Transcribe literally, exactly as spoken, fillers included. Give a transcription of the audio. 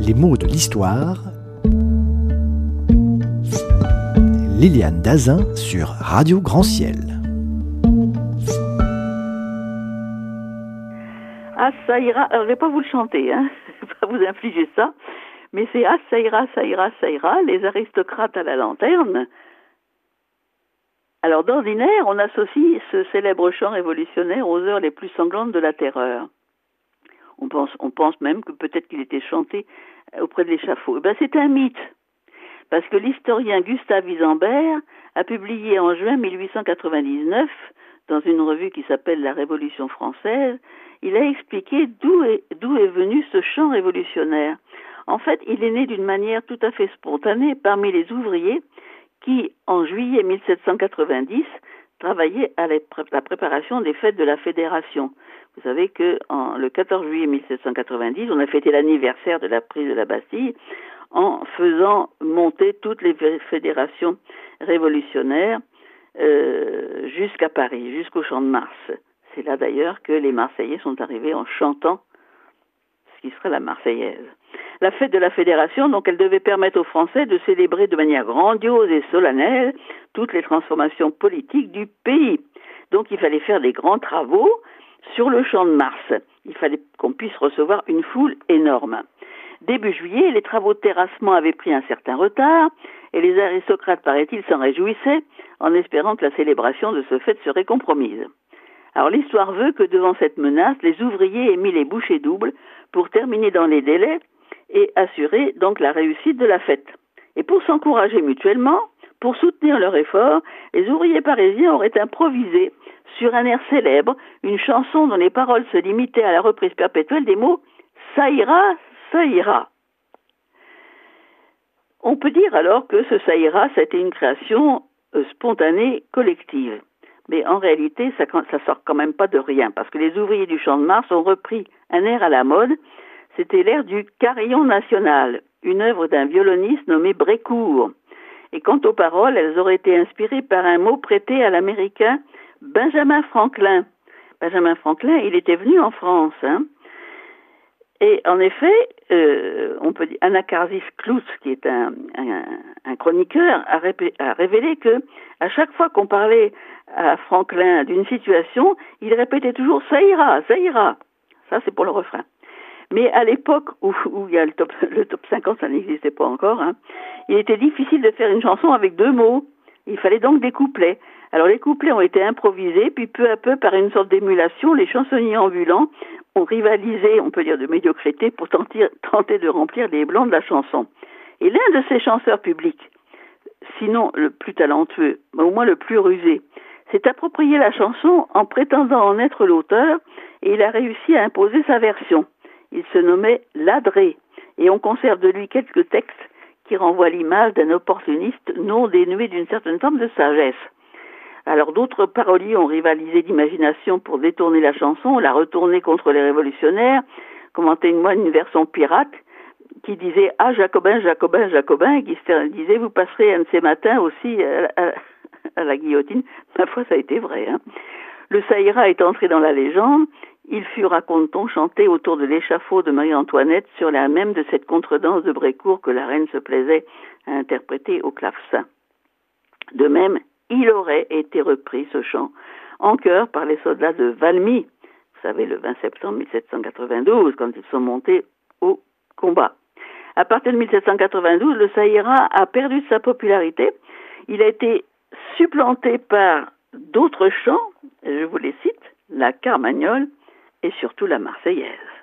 Les mots de l'histoire. Liliane Dazin sur Radio Grand Ciel. Ah, ça ira. Alors, je vais pas vous le chanter, hein. Je vais pas vous infliger ça. Mais c'est Ah, ça ira, ça ira, ça ira, les aristocrates à la lanterne. Alors, d'ordinaire, on associe ce célèbre chant révolutionnaire aux heures les plus sanglantes de la terreur. On pense, on pense même que peut-être qu'il était chanté auprès de l'échafaud. Eh ben, c'est un mythe. Parce que l'historien Gustave Isambert a publié en juin mille huit cent quatre-vingt-dix-neuf, dans une revue qui s'appelle La Révolution française, il a expliqué d'où est, d'où est venu ce chant révolutionnaire. En fait, il est né d'une manière tout à fait spontanée parmi les ouvriers qui, en juillet mille sept cent quatre-vingt-dix, travaillaient à la préparation des fêtes de la Fédération. Vous savez que en, le quatorze juillet mille sept cent quatre-vingt-dix, on a fêté l'anniversaire de la prise de la Bastille en faisant monter toutes les fédérations révolutionnaires euh, jusqu'à Paris, jusqu'au Champ de Mars. C'est là d'ailleurs que les Marseillais sont arrivés en chantant ce qui serait la Marseillaise. La fête de la Fédération, donc, elle devait permettre aux Français de célébrer de manière grandiose et solennelle toutes les transformations politiques du pays. Donc, il fallait faire des grands travaux sur le Champ de Mars. Il fallait qu'on puisse recevoir une foule énorme. Début juillet, les travaux de terrassement avaient pris un certain retard et les aristocrates, paraît-il, s'en réjouissaient en espérant que la célébration de ce fait serait compromise. Alors l'histoire veut que devant cette menace, les ouvriers aient mis les bouchées doubles pour terminer dans les délais et assurer donc la réussite de la fête. Et pour s'encourager mutuellement, pour soutenir leur effort, les ouvriers parisiens auraient improvisé sur un air célèbre une chanson dont les paroles se limitaient à la reprise perpétuelle des mots « ça ira, ça ira ». On peut dire alors que ce « ça ira », c'était une création euh, spontanée, collective. Mais en réalité, ça, ça sort quand même pas de rien, parce que les ouvriers du Champ de Mars ont repris un air à la mode. C'était l'air du Carillon national, une œuvre d'un violoniste nommé Brécourt. Et quant aux paroles, elles auraient été inspirées par un mot prêté à l'américain Benjamin Franklin. Benjamin Franklin, il était venu en France, hein. Et en effet, euh, on peut dire, Anacarsis Clout, qui est un, un, un chroniqueur, a, répé, a révélé que à chaque fois qu'on parlait à Franklin d'une situation, il répétait toujours « ça ira, ça ira ». Ça, c'est pour le refrain. Mais à l'époque où, où il y a le top, le top cinquante, ça n'existait pas encore, hein, il était difficile de faire une chanson avec deux mots. Il fallait donc des couplets. Alors les couplets ont été improvisés, puis peu à peu, par une sorte d'émulation, les chansonniers ambulants ont rivalisé, on peut dire de médiocrité, pour tenter, tenter de remplir les blancs de la chanson. Et l'un de ces chanteurs publics, sinon le plus talentueux, mais au moins le plus rusé, s'est approprié la chanson en prétendant en être l'auteur, et il a réussi à imposer sa version. Il se nommait Ladré, et on conserve de lui quelques textes qui renvoient l'image d'un opportuniste non dénué d'une certaine forme de sagesse. Alors d'autres paroliers ont rivalisé d'imagination pour détourner la chanson, la retourner contre les révolutionnaires, comme en témoigne une version pirate qui disait « Ah, Jacobin, Jacobin, Jacobin », et qui disait « Vous passerez un de ces matins aussi à, à, à la guillotine ». Ma foi, ça a été vrai, hein. Le ça ira est entré dans la légende. Il fut, raconte-t-on, chanté autour de l'échafaud de Marie-Antoinette sur la même de cette contredanse de Brécourt que la reine se plaisait à interpréter au clavecin. De même, il aurait été repris, ce chant, en chœur par les soldats de Valmy, vous savez, le vingt septembre mille sept cent quatre-vingt-douze, quand ils sont montés au combat. À partir de mille sept cent quatre-vingt-douze, le ça ira a perdu de sa popularité. Il a été supplanté par d'autres chants, je vous les cite, la Carmagnole et surtout la Marseillaise.